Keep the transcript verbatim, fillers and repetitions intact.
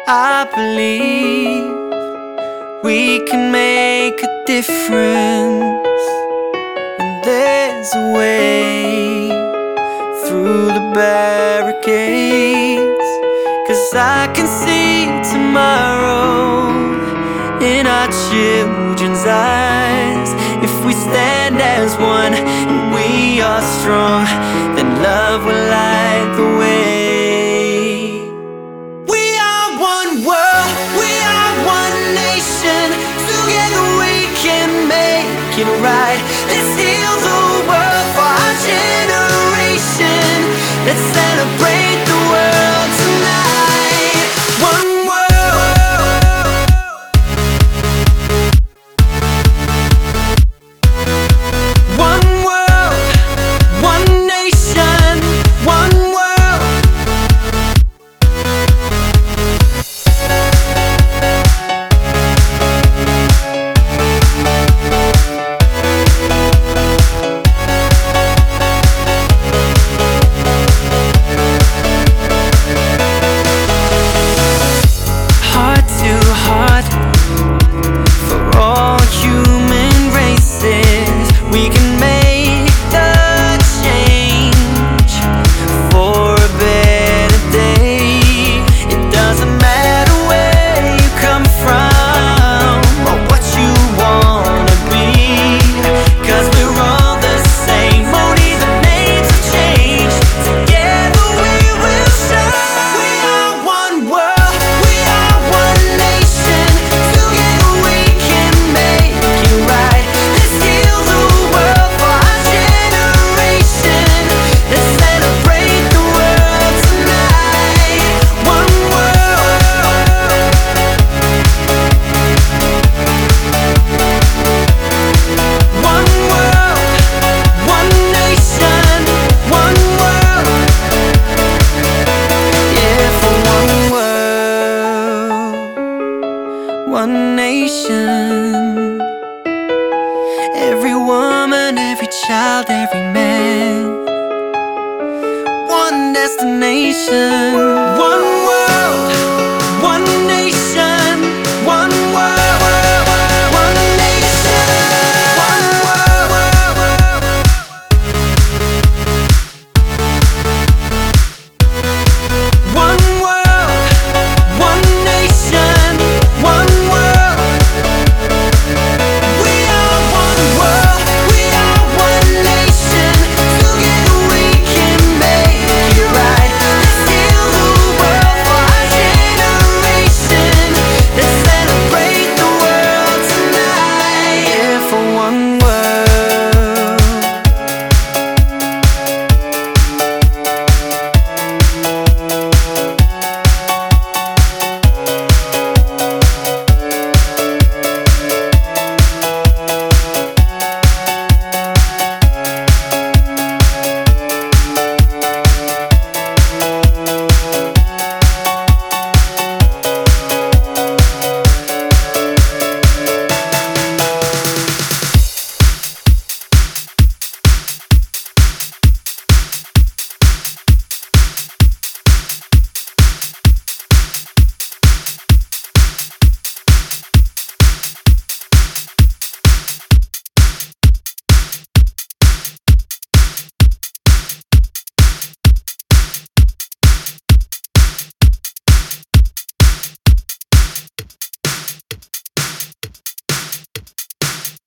I believe we can make a difference, and there's a way through the barricades. 'Cause I can see tomorrow in our children's eyes. If we stand as one and we are strong, then love will light the way. We are one world, we are one nation. Together we can make it right. Let's heal the world for our generation. Let's celebrate the world tonight. One world, one world, one nation, one world. Heart to heart, for all human races, we can make the change for a better day. It doesn't matter where you come from or what you wanna be, 'cause we're all the same, only the names have changed. Together we will shine. We are one world, we are one nation. Together we can make it right. Let's heal the world for our generation. Let's celebrate the world tonight. One world, one world, one nation, one world. Yeah, for one world, one nation. Every woman, every child, every man. One destination, one